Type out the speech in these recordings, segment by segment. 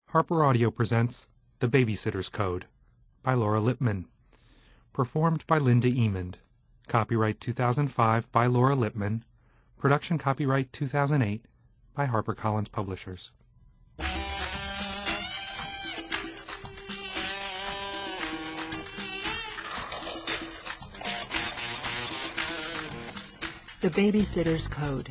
Harper Audio presents The Babysitter's Code by Laura Lippman. Performed by Linda Emond. Copyright 2005 by Laura Lippman. Production copyright 2008 by HarperCollins Publishers. The Babysitter's Code.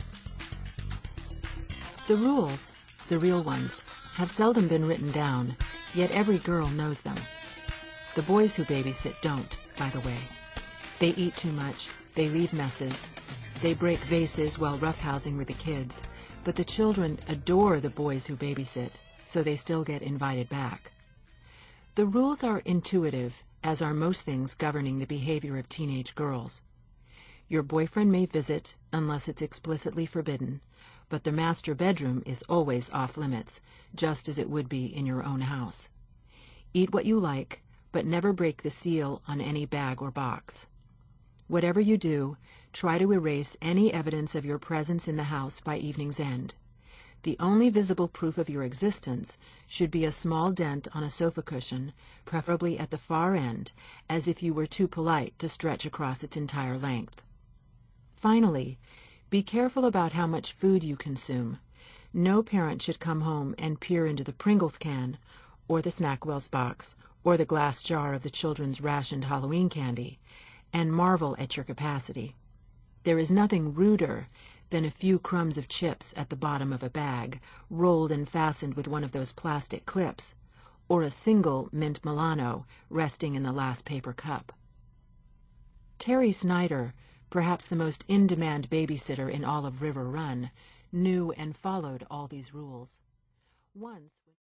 The rules, the real ones, have seldom been written down, yet every girl knows them. The boys who babysit don't, by the way. They eat too much, they leave messes, they break vases while roughhousing with the kids, but the children adore the boys who babysit, so they still get invited back. The rules are intuitive, as are most things governing the behavior of teenage girls. Your boyfriend may visit, unless it's explicitly forbidden, but the master bedroom is always off limits, just as it would be in your own house. Eat what you like, but never break the seal on any bag or box. Whatever you do, try to erase any evidence of your presence in the house by evening's end. The only visible proof of your existence should be a small dent on a sofa cushion, preferably at the far end, as if you were too polite to stretch across its entire length. Finally, be careful about how much food you consume. No parent should come home and peer into the Pringles can, or the Snackwell's box, or the glass jar of the children's rationed Halloween candy, and marvel at your capacity. There is nothing ruder than a few crumbs of chips at the bottom of a bag, rolled and fastened with one of those plastic clips, or a single mint Milano resting in the last paper cup. Terry Snyder, perhaps the most in-demand babysitter in all of River Run, knew and followed all these rules. Once